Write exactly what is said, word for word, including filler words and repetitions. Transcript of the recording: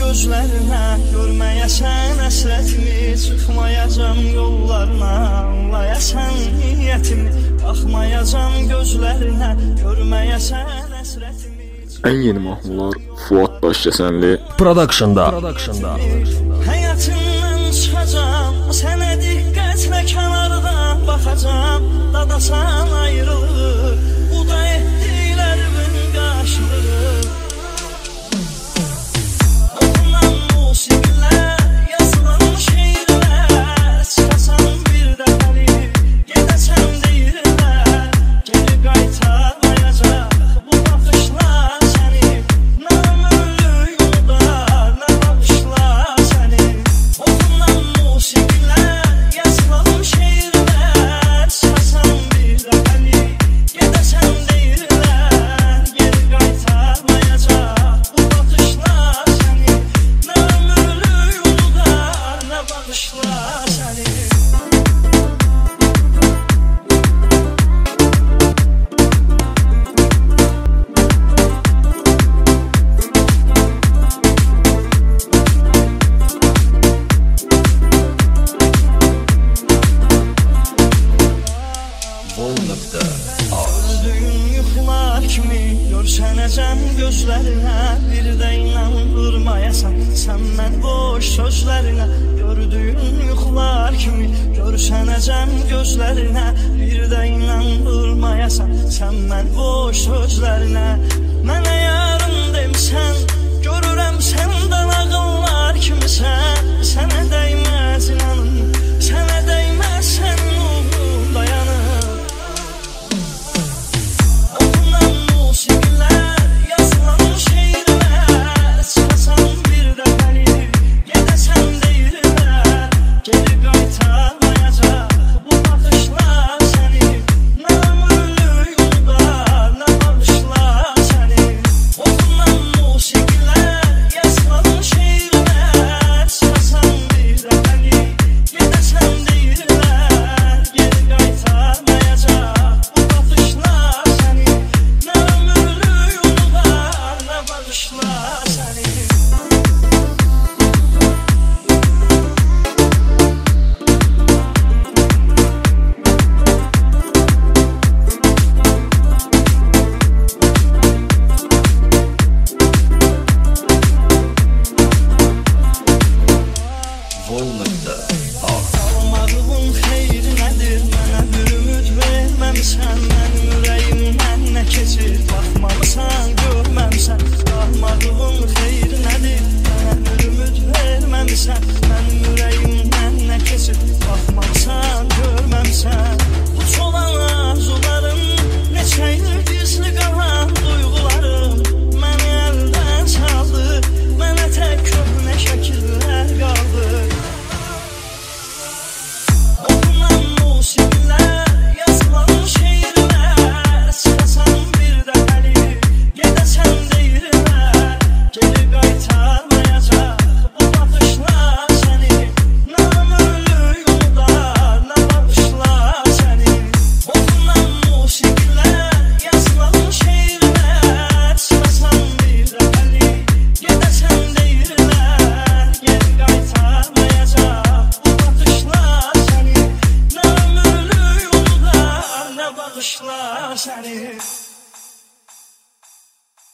gözlərinə, görməyəsən əsrətimi, çıxmayacam yollarına, anlayəsən niyyətimi, baxmayacam gözlərinə, görməyəsən əsrətimi. Ən yeni mahnılar Fuad Daşkəsənli Production'da. Həyatından çıxacam, sənə diqqətlə kənardan baxacam, dadasan ayrılır, bu da etdiklərimin qarşılığı. Oxunan musiqilər, yazılan şeirlər, çıxasan bir dəfəli, gedəsən deyirlər, geri qaytarmayacaq bu baxışlar səni, nə ömürlük yollar, nə baxışlar səni. Oxunan musiqilər, yazılan şeirlər, çıxasan bir dəfəli, gedəsən deyirlər, geri qaytarmayacaq bu baxışlar səni, nə ömürlük yollar, nə baxışlar səni. Gördüyün yuxular kimi, görsənəcəm gözlərinə, bir də inandırmayasan sən mən boş sözlərinə. Gördüyün yuxular kimi, görsənəcəm gözlərinə, bir də inandırmayasan sən mən boş sözlərinə.